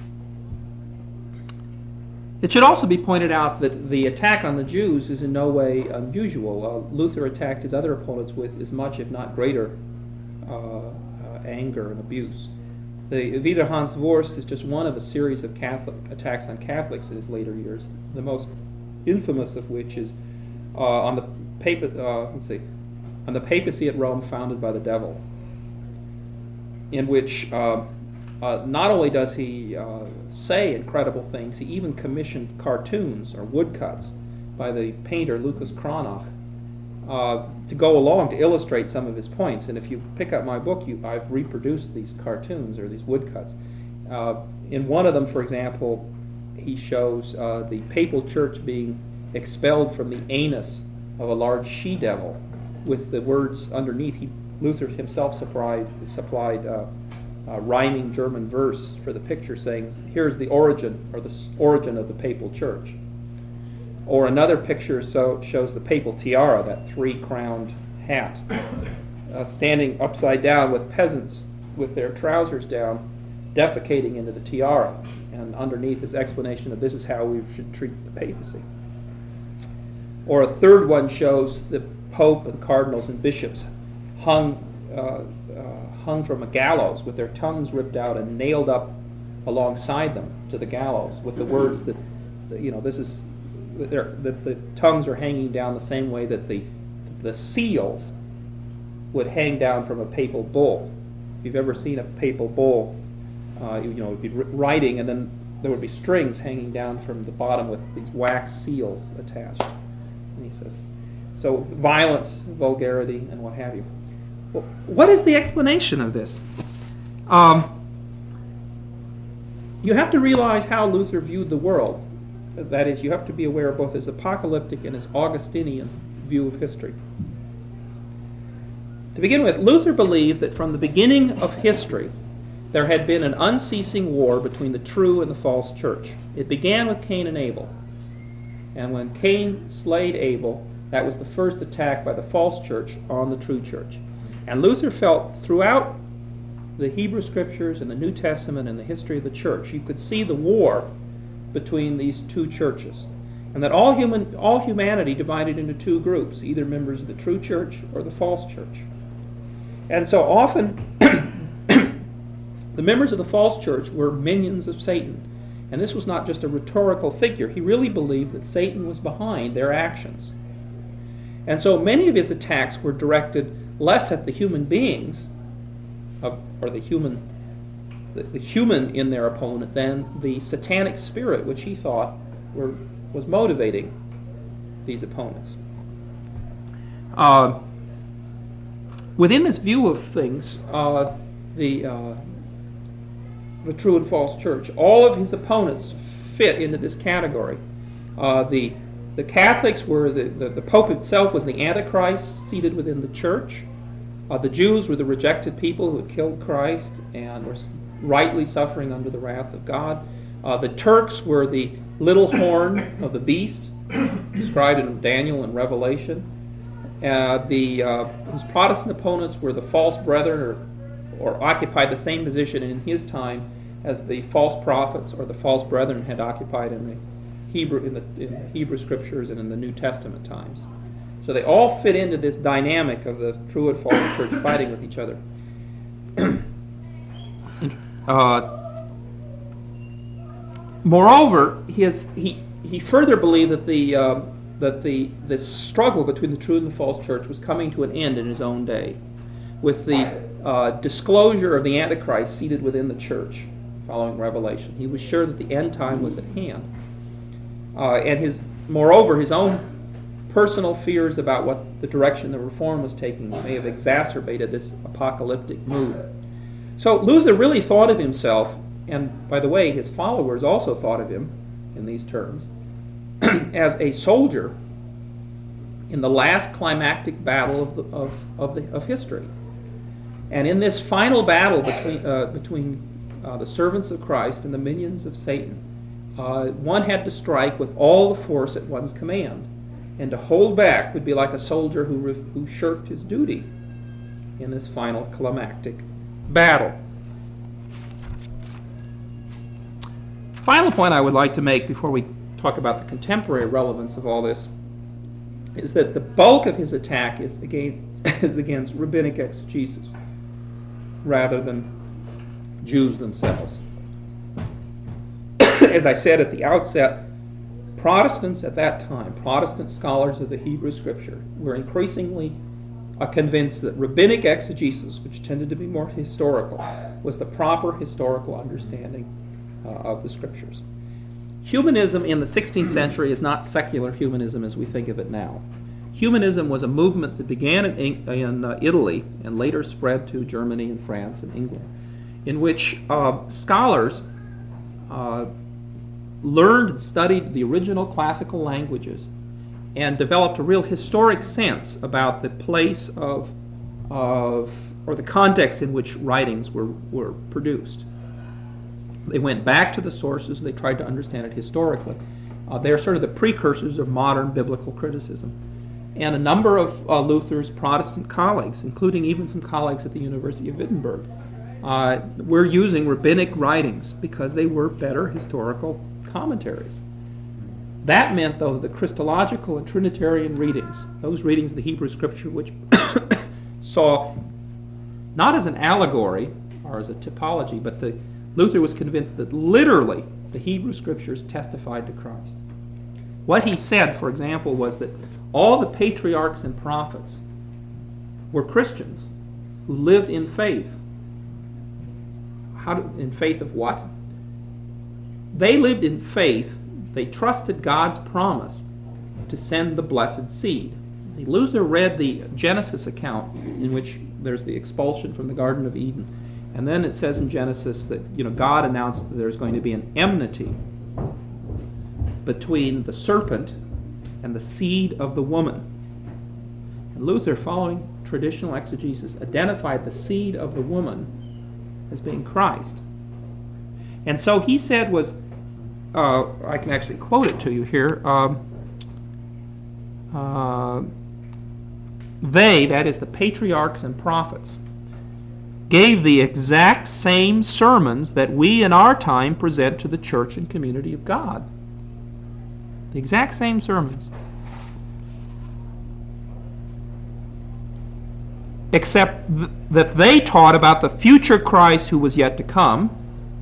it should also be pointed out that the attack on the Jews is in no way unusual. Uh, Luther attacked his other opponents with as much, if not greater, uh, uh, anger and abuse. The Widerhanswurst is just one of a series of Catholic attacks on Catholics in his later years. The most infamous of which is uh, on the papa- uh, let's see, on the papacy at Rome, founded by the devil, in which uh, uh, not only does he uh, say incredible things, he even commissioned cartoons or woodcuts by the painter Lucas Cranach uh, to go along to illustrate some of his points. And if you pick up my book, you, I've reproduced these cartoons or these woodcuts. Uh, in one of them, for example, he shows uh, the papal church being expelled from the anus of a large she-devil, with the words underneath. He, Luther himself supplied, supplied uh, uh, rhyming German verse for the picture, saying, "Here's the origin, or the s- origin of the papal church." Or another picture so, shows the papal tiara, that three-crowned hat, uh, standing upside down with peasants with their trousers down, defecating into the tiara. And underneath is explanation of this is how we should treat the papacy. Or a third one shows the Pope and cardinals and bishops hung uh, uh, hung from a gallows with their tongues ripped out and nailed up alongside them to the gallows with the words that, you know, this is that the tongues are hanging down the same way that the the seals would hang down from a papal bull. If you've ever seen a papal bull, uh, you, you know, it'd be writing, and then there would be strings hanging down from the bottom with these wax seals attached. And he says, so violence, vulgarity, and what have you. Well, what is the explanation of this? Um, you have to realize how Luther viewed the world. That is, you have to be aware of both his apocalyptic and his Augustinian view of history. To begin with, Luther believed that from the beginning of history, there had been an unceasing war between the true and the false church. It began with Cain and Abel. And when Cain slayed Abel, that was the first attack by the false church on the true church. And Luther felt throughout the Hebrew Scriptures and the New Testament and the history of the church, you could see the war between these two churches, and that all human, all humanity divided into two groups, either members of the true church or the false church. And so often, the members of the false church were minions of Satan, and this was not just a rhetorical figure. He really believed that Satan was behind their actions. And so many of his attacks were directed less at the human beings, of, or the human The, the human in their opponent than the satanic spirit which he thought were, was motivating these opponents. Uh, within this view of things, uh, the uh, the true and false church, all of his opponents fit into this category. Uh, the the Catholics were the, the the Pope himself was the Antichrist seated within the church. Uh, the Jews were the rejected people who had killed Christ and were rightly suffering under the wrath of God. Uh, the Turks were the little horn of the beast, described in Daniel and Revelation. Uh, the uh, his Protestant opponents were the false brethren, or, or occupied the same position in his time as the false prophets or the false brethren had occupied in the Hebrew in the, in the Hebrew Scriptures and in the New Testament times. So they all fit into this dynamic of the true and false church fighting with each other. Uh, moreover, his, he he further believed that the uh, that the this struggle between the true and the false church was coming to an end in his own day. with the uh, disclosure of the Antichrist seated within the church following Revelation. He was sure that the end time was at hand. Uh, and his, moreover, his own personal fears about what the direction the Reform was taking may have exacerbated this apocalyptic mood. So Luther really thought of himself, and by the way, his followers also thought of him in these terms, as a soldier in the last climactic battle of, the, of, of, the, of history. And in this final battle between, uh, between uh, the servants of Christ and the minions of Satan, uh, one had to strike with all the force at one's command. And to hold back would be like a soldier who, re- who shirked his duty in this final climactic battle. Final point I would like to make before we talk about the contemporary relevance of all this is that the bulk of his attack is against, is against rabbinic exegesis rather than Jews themselves. As I said at the outset, Protestants at that time, Protestant scholars of the Hebrew Scripture, were increasingly uh, convinced that rabbinic exegesis, which tended to be more historical, was the proper historical understanding uh, of the Scriptures. Humanism in the sixteenth century is not secular humanism as we think of it now. Humanism was a movement that began in, in uh, Italy and later spread to Germany and France and England, in which uh, scholars uh, learned and studied the original classical languages and developed a real historic sense about the place of, of or the context in which writings were, were produced. They went back to the sources, they tried to understand it historically. Uh, they're sort of the precursors of modern biblical criticism. And a number of uh, Luther's Protestant colleagues, including even some colleagues at the University of Wittenberg, uh, were using rabbinic writings because they were better historical commentaries. That meant, though, the Christological and Trinitarian readings, those readings of the Hebrew Scripture which saw not as an allegory or as a typology, but the Luther was convinced that literally the Hebrew Scriptures testified to Christ. What he said, for example, was that all the patriarchs and prophets were Christians who lived in faith. How do, in faith of what? They lived in faith. They trusted God's promise to send the blessed seed. See, Luther read the Genesis account in which there's the expulsion from the Garden of Eden. And then it says in Genesis that, you know, God announced that there's going to be an enmity between the serpent and the seed of the woman. And Luther, following traditional exegesis, identified the seed of the woman as being Christ. And so he said was, uh, I can actually quote it to you here, um, uh, they, that is the patriarchs and prophets, gave the exact same sermons that we in our time present to the church and community of God. The exact same sermons. Except th- that they taught about the future Christ who was yet to come,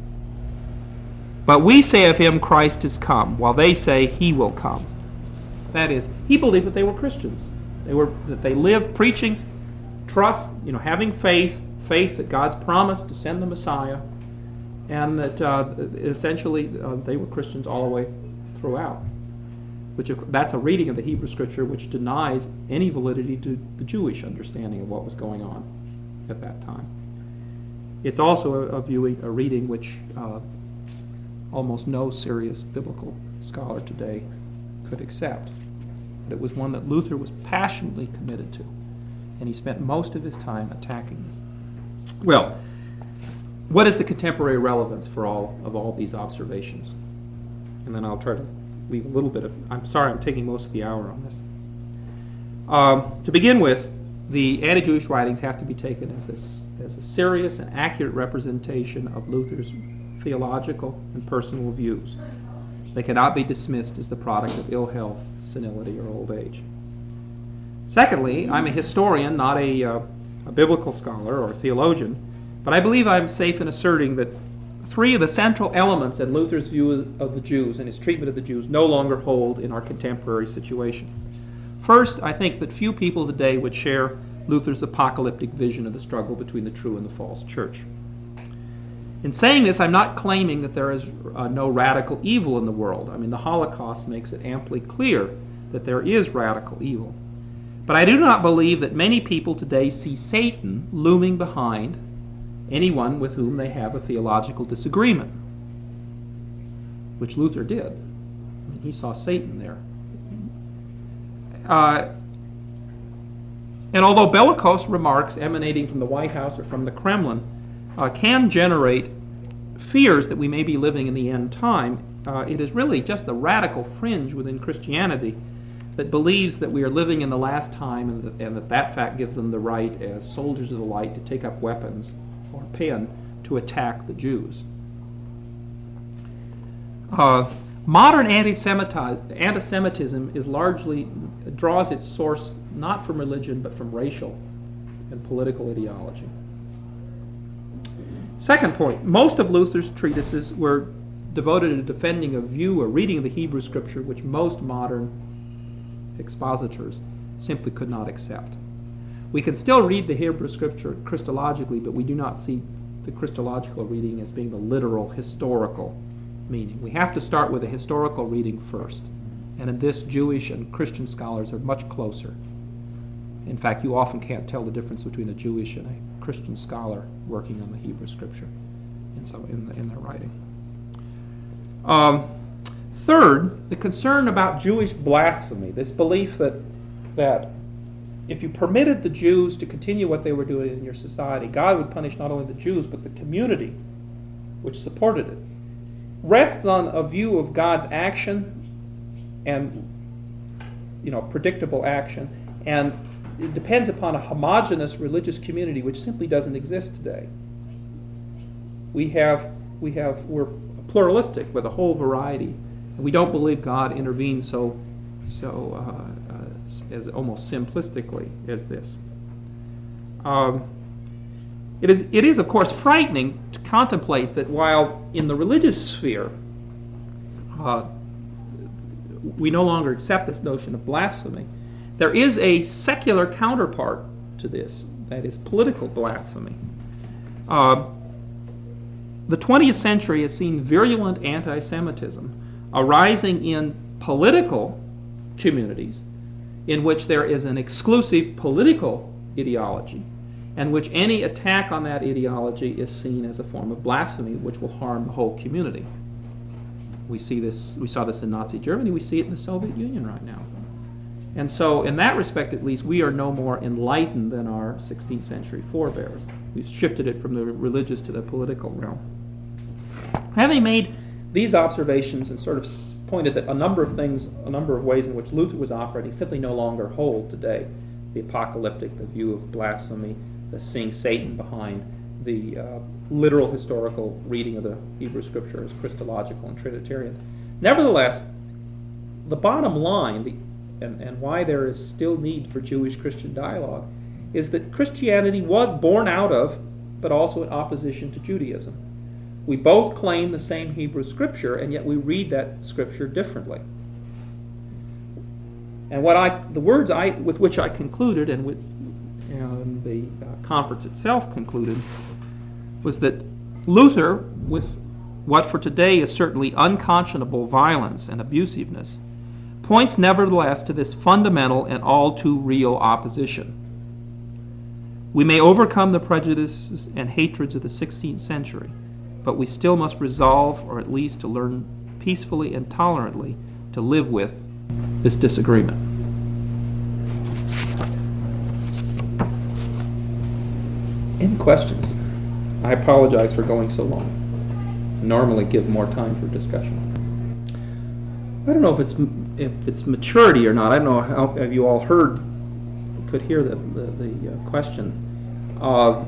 but we say of him Christ is come, while they say he will come. That is, he believed that they were Christians. They were that they lived preaching, trust, you know, having faith, faith that God's promised to send the Messiah, and that uh, essentially uh, they were Christians all the way throughout. Which that's a reading of the Hebrew Scripture which denies any validity to the Jewish understanding of what was going on at that time. It's also a, a viewing, a reading which uh, almost no serious biblical scholar today could accept. But it was one that Luther was passionately committed to, and he spent most of his time attacking this. Well, what is the contemporary relevance for all of all these observations? And then I'll try to leave a little bit of, I'm sorry I'm taking most of the hour on this. Um, to begin with, the anti-Jewish writings have to be taken as a, as a serious and accurate representation of Luther's theological and personal views. They cannot be dismissed as the product of ill health, senility, or old age. Secondly, I'm a historian, not a, uh, a biblical scholar or theologian, but I believe I'm safe in asserting that three of the central elements in Luther's view of the Jews and his treatment of the Jews no longer hold in our contemporary situation. First, I think that few people today would share Luther's apocalyptic vision of the struggle between the true and the false church. In saying this, I'm not claiming that there is uh, no radical evil in the world. I mean, the Holocaust makes it amply clear that there is radical evil. But I do not believe that many people today see Satan looming behind anyone with whom they have a theological disagreement, which Luther did. I mean, he saw Satan there. Uh, and although bellicose remarks emanating from the White House or from the Kremlin uh, can generate fears that we may be living in the end time, uh, it is really just the radical fringe within Christianity that believes that we are living in the last time, and that, and that that fact gives them the right as soldiers of the light to take up weapons or pen to attack the Jews. Uh, modern anti-Semiti- anti-Semitism is largely draws its source not from religion but from racial and political ideology. Second point, most of Luther's treatises were devoted to defending a view or reading of the Hebrew Scripture which most modern expositors simply could not accept. We can still read the Hebrew Scripture Christologically, but we do not see the Christological reading as being the literal, historical meaning. We have to start with a historical reading first, and in this, Jewish and Christian scholars are much closer. In fact, you often can't tell the difference between a Jewish and a Christian scholar working on the Hebrew Scripture in, some, in, the, in their writing. Um, third, the concern about Jewish blasphemy, this belief that, that if you permitted the Jews to continue what they were doing in your society, God would punish not only the Jews, but the community which supported it, rests on a view of God's action and, you know, predictable action, and it depends upon a homogeneous religious community which simply doesn't exist today. We have, we have, we're pluralistic with a whole variety, and we don't believe God intervenes so, so uh, uh, as almost simplistically as this. Um, it is, it is of course frightening to contemplate that while in the religious sphere uh, we no longer accept this notion of blasphemy, there is a secular counterpart to this, that is political blasphemy. Uh, the twentieth century has seen virulent anti-Semitism arising in political communities in which there is an exclusive political ideology, and which any attack on that ideology is seen as a form of blasphemy which will harm the whole community. We see this, we saw this in Nazi Germany, we see it in the Soviet Union right now. And so, in that respect at least, we are no more enlightened than our sixteenth century forebears. We've shifted it from the religious to the political realm. Having made these observations and sort of pointed that a number of things, a number of ways in which Luther was operating simply no longer hold today, the apocalyptic, the view of blasphemy, the seeing Satan behind, the uh, literal historical reading of the Hebrew Scripture as Christological and Trinitarian. Nevertheless, the bottom line, the And, and why there is still need for Jewish-Christian dialogue, is that Christianity was born out of, but also in opposition to Judaism. We both claim the same Hebrew Scripture, and yet we read that Scripture differently. And what I, the words I, with which I concluded, and with and the uh, conference itself concluded, was that Luther, with what for today is certainly unconscionable violence and abusiveness, points nevertheless to this fundamental and all too real opposition. We may overcome the prejudices and hatreds of the sixteenth century, but we still must resolve, or at least to learn peacefully and tolerantly, to live with this disagreement. Any questions? I apologize for going so long. I normally give more time for discussion. I don't know if it's if it's maturity or not. I don't know how have you all heard, could hear the the, the uh, question. Uh,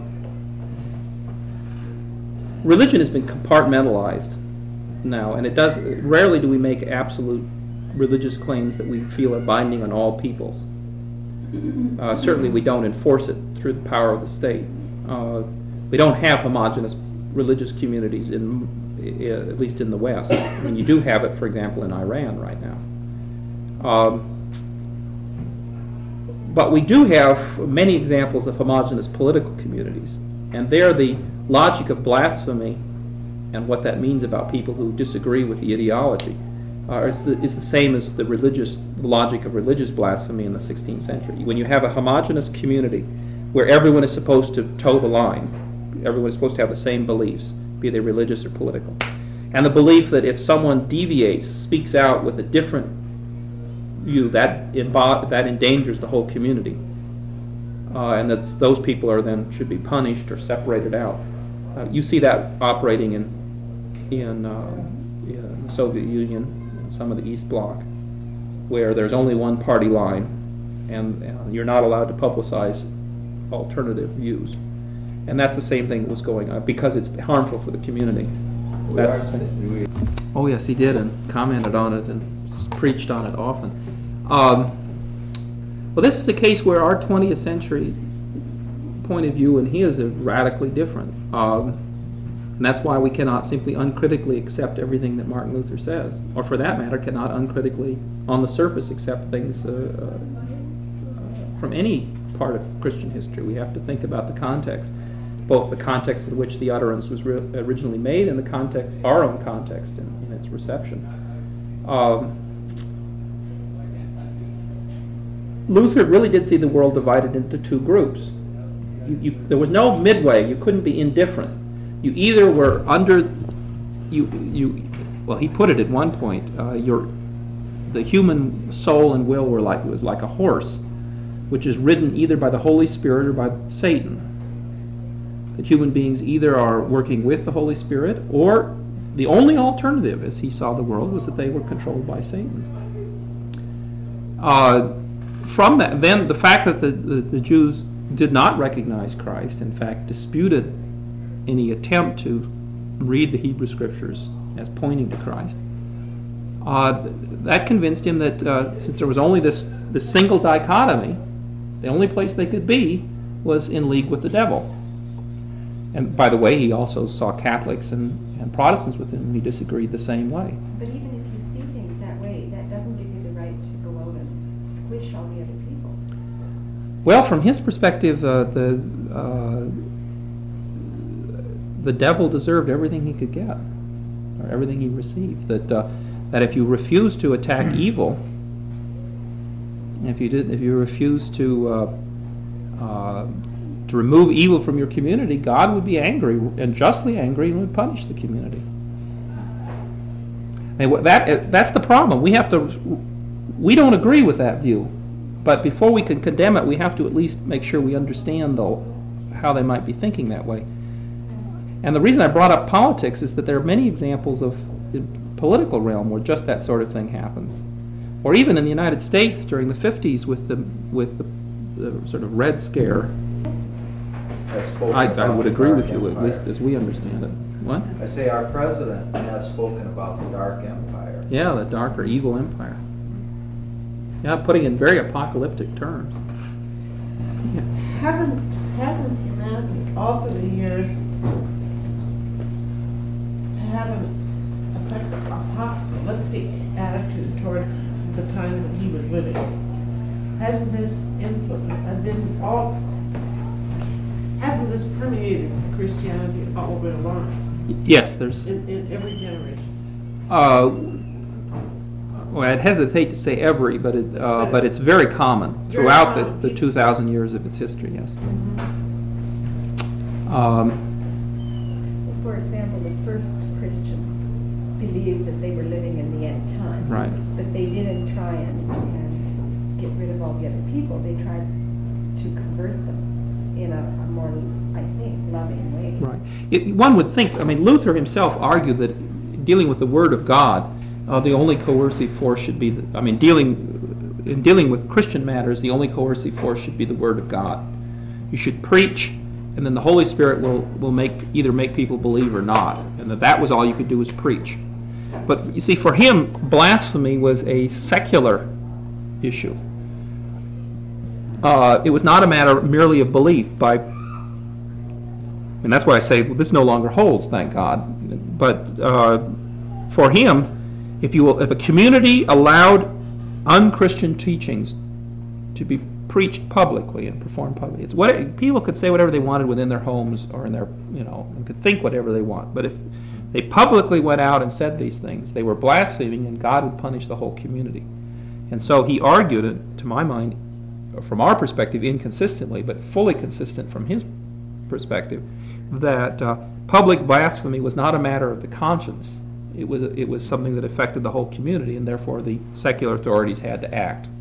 religion has been compartmentalized now, and it does. Rarely do we make absolute religious claims that we feel are binding on all peoples. Uh, certainly, we don't enforce it through the power of the state. Uh, we don't have homogeneous religious communities in, at least in the West. I mean, you do have it, for example, in Iran right now. Um, but we do have many examples of homogeneous political communities, and there the logic of blasphemy and what that means about people who disagree with the ideology uh, is, the, is the same as the religious the logic of religious blasphemy in the sixteenth century. When you have a homogeneous community where everyone is supposed to toe the line, everyone is supposed to have the same beliefs, be they religious or political, and the belief that if someone deviates, speaks out with a different view, that imbo- that endangers the whole community, uh, and that those people are then should be punished or separated out. Uh, you see that operating in in, uh, in the Soviet Union and some of the East Bloc, where there's only one party line, and, and you're not allowed to publicize alternative views. And that's the same thing that was going on because it's harmful for the community. That's the same. Oh yes, he did, and commented on it and s- preached on it often. Um, well, this is a case where our twentieth century point of view and his is radically different. Um, and that's why we cannot simply uncritically accept everything that Martin Luther says, or for that matter, cannot uncritically, on the surface, accept things uh, uh, from any part of Christian history. We have to think about the context, both the context in which the utterance was re- originally made and the context, our own context in, in its reception. Um, Luther really did see the world divided into two groups. You, you, there was no midway. You couldn't be indifferent. You either were under, you, you. Well, he put it at one point. Uh, your, the human soul and will were like was like a horse, which is ridden either by the Holy Spirit or by Satan. That human beings either are working with the Holy Spirit, or the only alternative, as he saw the world, was that they were controlled by Satan. Uh, from that, then the fact that the, the, the Jews did not recognize Christ, in fact, disputed any attempt to read the Hebrew Scriptures as pointing to Christ, uh, that convinced him that uh, since there was only this, this single dichotomy, the only place they could be was in league with the devil. And by the way, he also saw Catholics and, and Protestants with him, and he disagreed the same way. But even if you see things that way, that doesn't give you the right to go out and squish all the other people. Well, from his perspective, uh, the uh, the devil deserved everything he could get, or everything he received. That uh, that if you refuse to attack evil, if you did, if you refuse to uh, uh, to remove evil from your community, God would be angry, and justly angry, and would punish the community. And that that's the problem. We have to. We don't agree with that view, but before we can condemn it, we have to at least make sure we understand, though, how they might be thinking that way. And the reason I brought up politics is that there are many examples of the political realm where just that sort of thing happens. Or even in the United States during the fifties with the with the, the sort of Red Scare. I, I would agree with you, at least as we understand it. What? I say our president has spoken about the dark empire. Yeah, the dark or evil empire. Yeah, putting it in very apocalyptic terms. Yeah. Haven't, hasn't humanity all through the years had an apocalyptic attitude towards the time that he was living? Hasn't this influence, uh, didn't all, hasn't this permeated Christianity all the way along? Yes, there's. In, in every generation? Uh, well, I'd hesitate to say every, but it, uh, but it's very common Very throughout common. the, the two thousand years of its history. Yes. Mm-hmm. Um, For example, the first Christians believed that they were living in the end time. Right. But they didn't try and, and get rid of all the other people. They tried to convert them in a, a more, I think, loving way. Right. It, one would think, I mean, Luther himself argued that dealing with the Word of God, uh, the only coercive force should be, the, I mean, dealing in dealing with Christian matters, the only coercive force should be the Word of God. You should preach, and then the Holy Spirit will, will make either make people believe or not, and that that was all you could do was preach. But you see, for him, blasphemy was a secular issue. Uh, it was not a matter merely of belief. By, and that's why I say, well, this no longer holds, thank God. But uh, for him, if you will, if a community allowed unchristian teachings to be preached publicly and performed publicly. It's what people could say whatever they wanted within their homes or in their, you know, and could think whatever they want. But if they publicly went out and said these things, they were blaspheming, and God would punish the whole community. And so he argued, it, to my mind, from our perspective, inconsistently, but fully consistent from his perspective, that uh, public blasphemy was not a matter of the conscience. It was it was something that affected the whole community, and therefore the secular authorities had to act.